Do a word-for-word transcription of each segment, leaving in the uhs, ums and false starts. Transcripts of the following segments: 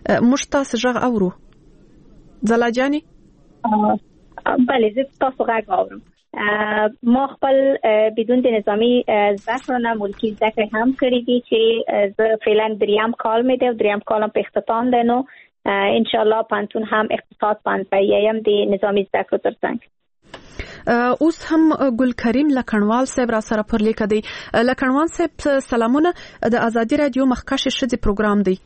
موږ تاسو غږ اورو. ځلا جاني بله زه تاسو غږ اورم. ما خپل بدون د نظامی زده نه ملکی زده هم کړی دي چې زه فعلا دریم کال مې دی، دریم کالم په اختتام دی. نو ان شاء الله پانتون هم اقتصاد پانځه یم د نظامی زده کړو ترڅنګ. اوس هم ګل کریم لکنوال صاحب را سره پر لیک دی. لکنوال صاحب سلامونه، د ازادي رادیو مخکښ شذ پروګرام دی.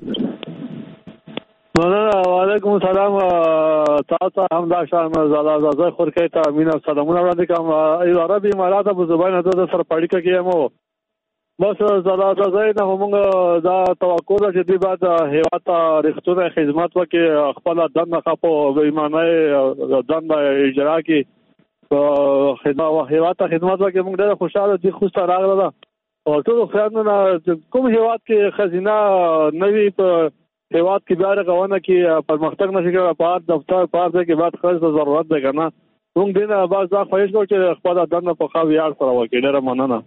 وعلیکم السلام. تاسو هم دا شان زاده زاده خورکې ته مینا سلامونه وړاندې کوم. اداره به امارات په زبانه د سر پړی کې مو بس زاده زاده نه موږ دا توقع ده چې د بعد هیواد رښتونه خدمت وکړي، خپل دنده خپو بېمانه دنده اجرا کړي، خدمت هیواد ته خدمت وکړي. موږ ډېر خوشاله دي خو سره راغله او ټول خیانونه کوم هیواد کې خزینه نوي په هیواد کې بیا رغونه کې پرمختګ نشي کېدای. په دفتر په ځای کې بعد خرڅ ضرورت ده کنه. موږ دینه باز دا خواهش کوو چې خپل دنده په خو یار سره وکړي. ډېر مننه.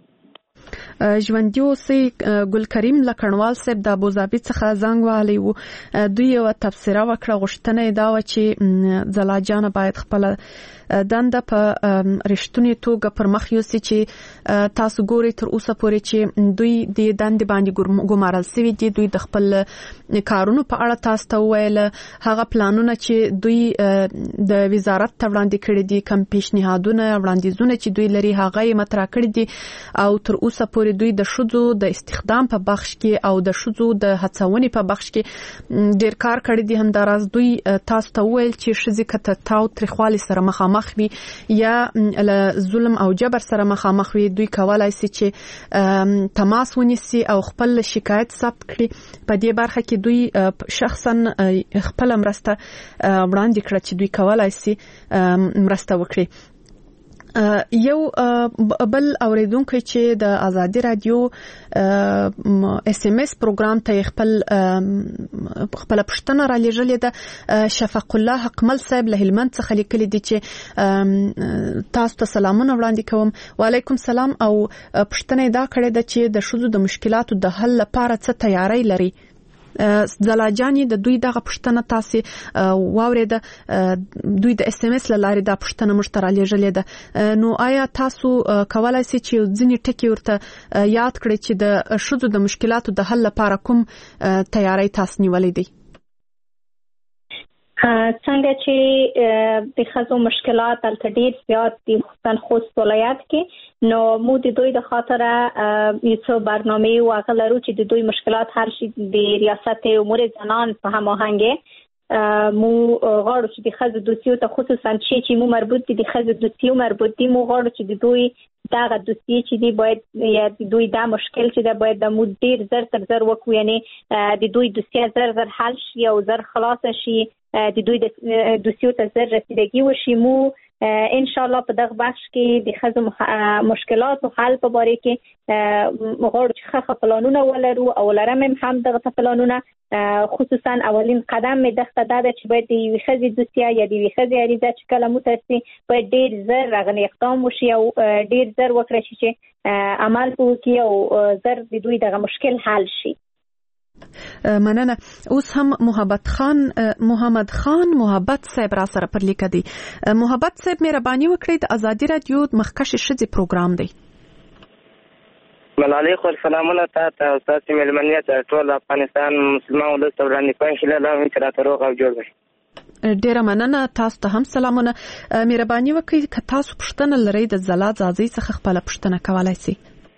ژوندۍ اوسئ. ګل کریم لکنوال صاحب د ابوظبي څخه زنګ وهلی و. دوی یو تبصره وکړه، غوښتنه یې دا و چې ځلا جان باید خپل دنده په رښتونې توګه پر مخ یوسي چې تاسو ګوري تر اوسه پورې چې دوی د دندې باندې ګمارل شوي دي. دوی د خپل کارونو په اړه تاسو ته وویل، هغه پلانونه چې دوی د وزارت ته وړاندې کړي دي، کوم پیشنهادونه وړاندیزونه چې دوی لري هغه یې مطرح کړي دي او تر اوسه پورې دوی د ښځو د استخدام په بخش کې او د ښځو د هڅونې په بخش کې ډېر کار کړی دی. همداراز دوی تاسو ته وویل چې ښځې که تاو تریخوالي سره مخامخ وي یا له ظلم او جبر سره مخامخ وي، دوی کولای شي چې تماس ونیسي او خپل شکایت ثبت کړي. په دې برخه کې دوی شخصا خپل مرسته وړاندې کړه چې دوی کولای شي مرسته وکړي. یو بل اوریدونکو چې د ازادي رادیو اس ام اس پروګرام ته خپل خپل پښتنه را لېږلې ده، شفق الله حقمل صاحب له هلمند څخه لیکلي دي چې تاسو ته سلامونه وړاندې کوم. وعلیکم سلام. او پښتنه دا کړې ده چې د ښځو د مشکلاتو د حل لپاره څه تیاری لري. ځلا جاني د دوی دغه پښتنه تاسو واورېده، دوی د اس ام اس لاره د پښتنه مشترک لېږلې ده. نو آیا تاسو کولای شئ چې ځینې ټکي ورته یاد کړئ چې د ښځو د مشکلاتو د حل لپاره کوم تیاری تاسو نیولې دي؟ څنګه چې د ښځو مشکلات البته ډېر زیات دي خصوصا خوست ولایت کې، نو مو د دوی د خاطره یو څو برنامه او هغه لرو چې د دوی مشکلات هر شي د ریاست امور زنان په هماهنګي مو غواړو چې د ښځو دوسیو ته خصوصا چې مو مربوط دي د ښځو دوسیو مربوط دي، مو غواړو چې د دوی دغه دوسیې چې دی باید یا د دوی دا مشکل چې دا باید د مو ډېر زر تر زر وکړو، یعنی د دوی دوسیه زر زر حل شي او زر خلاص شي، د دوی د دوسیو ته زر رسیدګي وشي. مو ان شاء الله په دغه بخش کې د ښځو مشکلات او حل په باره کې غواړو چې ښه پلانونه ولرو او لرم هم دغه پلانونه. خصوصا اولین قدم مې دغه دا ده چې باید د یوې ښځې دوسیه یا د یوې ښځې عریضه چې کله مو ترسي باید ډېر زر هغه اقدام وشي او ډېر زر وکړی شي چې عمل وکړي او زر د دوی دغه مشکل حل شي. مننه. اوس هم محبت خان محمد خان محبت صاحب را سره پر لیک دی. محبت صاحب مهرباني وکړئ، د ازادي رادیو مخکښ شذ پروګرام دی. ملالي خو سلامونه تاسو او تاسو ملمنیت ټول افغانستان مسلمان ولس ته وړاندې کوم چې له لارې چې راته روغ او جوړ وي. ډیره مننه. تاسو ته هم سلامونه. مهرباني وکړئ که تاسو پوښتنه لرئ د زلا زازي څخه خپل پوښتنه کولای شئ.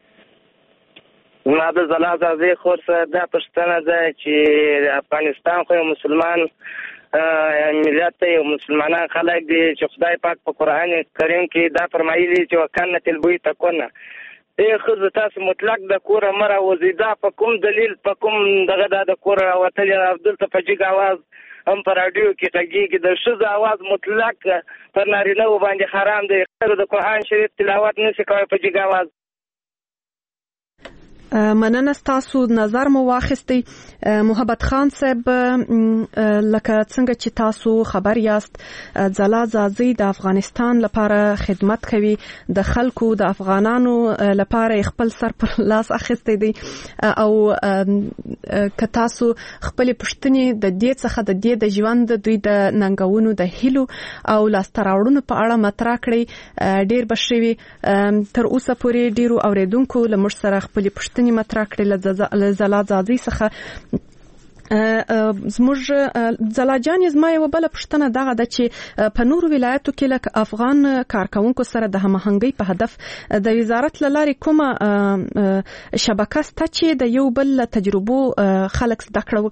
ما د زلا زازي خو دا پوښتنه ده چې افغانستان خو مسلمان ملت یو مسلمانان خلک دي چې خدای پاک په قرآن کریم کې دا فرمایلی چې وکنه تلبوی تکونه ای خزه تاسو مطلق د کور مره وزیدا په کوم دلیل په کوم دغه د کور وتل عبدل ته فجیګ आवाज هم پر رادیو کې تګي د شذ आवाज مطلق پر نارینه باندې حرام دی. د قرآن شریف تلاوت نشي کوي فجیګ आवाज. مننه تاسو نظر مو واخیستی محبت خان صاحب لکه څنګه چې تاسو خبر یاست ځلا ځاځي د افغانستان لپاره خدمت کوي د خلکو د افغانانو لپاره خپل سر پر لاس اخیستی دی او که تاسو خپل پښتني د دې څخه د دې د ژوند دوی د ننګونو د هیلو او لاستراوړونو په اړه مطرح کړی ډیر بشوي تر اوسه پورې ډیرو اوریدونکو لمر سره خپل پښتني مطرح کړل زلا ځاځي څخه زموږ زلاجان زما یو بل پښتنه دغه د چې په نورو ولایتو کې لکه افغان کارکونکو سره د هماهنګۍ په هدف د وزارت لاري کومه شبکه ست چې د یو بل تجربو خلک زده کړه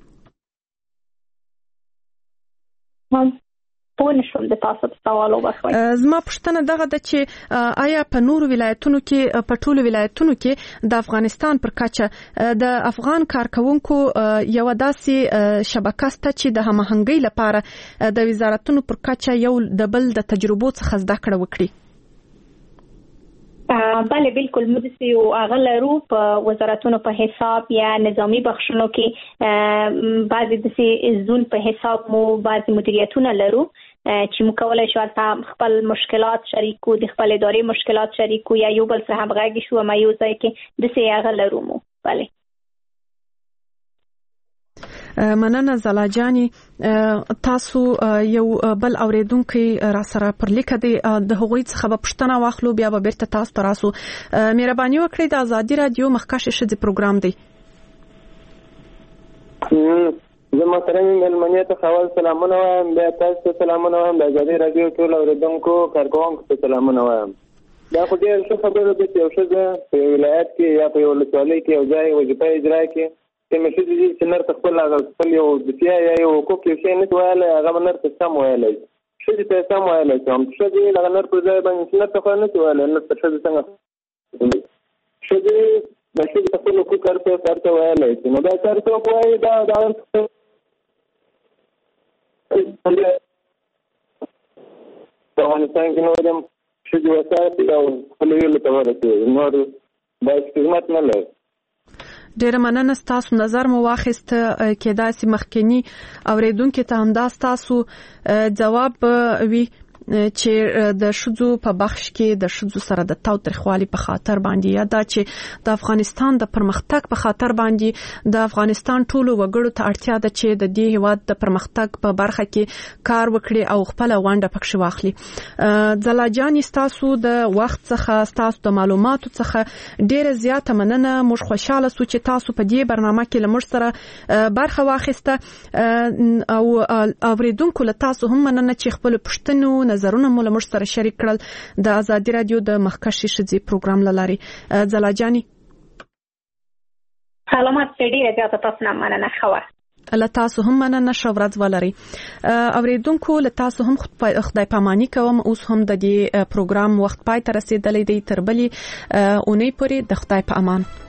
وکړي پوه نشم د تاسو په سوال وبخښئ. زما پوښتنه دغه ده چې آیا په نورو ولایتونو کې په ټولو ولایتونو کې د افغانستان پر کچه د افغان کارکونکو یو داسې شبکه شته چې د هماهنګۍ لپاره د وزارتونو پر کچه یو د بل د تجربو څخه زده کړه وکړي؟ بله بالکل موږ یو هغه لرو په وزارتونو په حساب یا نظامی بخښونو کې بعضی د زون په حساب مو بعضی مدیریتونه لرو چې موږ کولای شو تاسو خپل مشکلات شریکو د خپل ادارې مشکلات شریکو یا یو بل سره همغږي شو ما یو ځای کې د سي هغه لرو مو. بله مننه زلاجانی تاسو یو بل اوریدونکو را سره پر لیکه دی د هغوی څخه به پښتنه واخلو بیا به بیرته تاسو تراسو مهرباني وکړئ د ازادي رادیو مخکښ شذ پروګرام دی. زه محترم ملمنې ته خواږه سلامونه وایم بیا تاسو ته سلامونه وایم د ازادي رادیو ټول اوریدونکو کارکونکو ته سلامونه وایم. دا خو ډېر ښه خبره ده چې یو ښځه په یو ولایت کې یا په یو ولسوالۍ کې یو ځای وظیفه اجرا کړي چې مې ښځې دي چې نر ته خپل هغه خپل یو دفاع یا یو حقوق یو شی نه شي ویلی هغه به نر ته سم ویلی ښځې ته یې سم ویلی شي هم ښځې هغه نر پر ځای باندې نر ته خو نه شي ویلی نر ته ښځې څنګه ښځې د ښځې ته خپل حقوق هر څه هر څه ویلی شي نو دا هر څوک وایي دا دا په افغانستان کې نور هم ښځې وساتي او خپلو هیلو ته ورسېږي نور باید خدمت نه لري. ډیره مننه ستاسو نظر مو واخیست کېدای سي مخکنی اوریدونکو ته هم دا ستاسو جواب وي چې د شذو په بخش کې د شذو سره د تاوتریخوالي په خاطر باندې یا دا چې د افغانستان د پرمختګ په خاطر باندې د افغانستان ټولو وګړو ته اړتیا ده چې د دې هیواد د پرمختګ په برخه کې کار وکړي او خپل ونډه پکښې واخلي. زلاجان تاسو د وخت څخه تاسو د معلوماتو څخه ډیره زیاته مننه. موږ خوشاله سو چې تاسو په دې برنامه کې لمر سره برخه واخیسته او اوریدونکو له تاسو هم مننه چې خپل پښتنو نظرونه مو لمر سره شریک کړل د ازادي رادیو د مخکښ شذ پروګرام لاري. زلاجانی سلامات ډیره زیاته تاسو نه مننه خو له تاسو هم مننه شو ورځ ولري. اوریدونکو له تاسو هم خدای پاماني کوم اوس هم د دې پروګرام وخت پای ته رسیدلې دی تر بلې اونۍ پورې د خدای په امان.